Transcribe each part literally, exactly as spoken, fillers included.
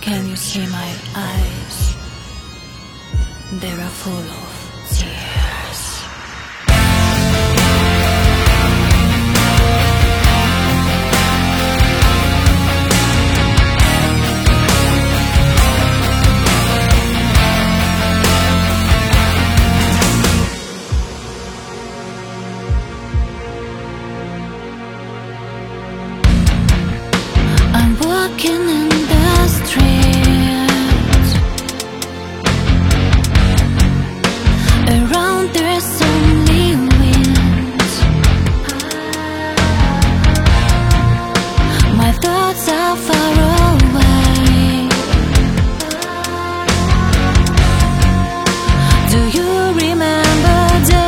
Can you see my eyes? They are full of tears. I'm walking in the streets. Around there's only wind. My thoughts are far away. Do you remember the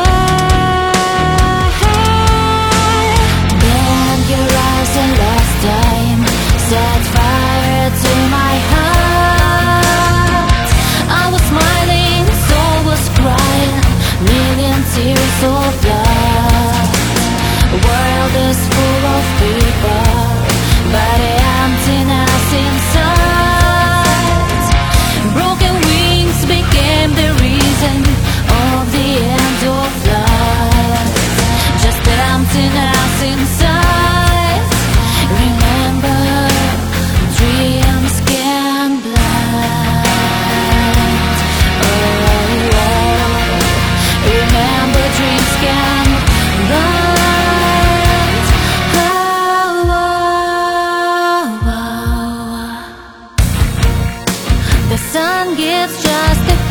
Bend your eyes and last time set fire to my heart. I was smiling, soul was crying, million tears of love. The world is full of people, but the emptiness inside. Broken wings became the reason of the end of life. Just the emptiness inside. Remember, dreams can blind. Oh, oh. Remember, dreams can blind. Oh, oh, oh. The sun gives just a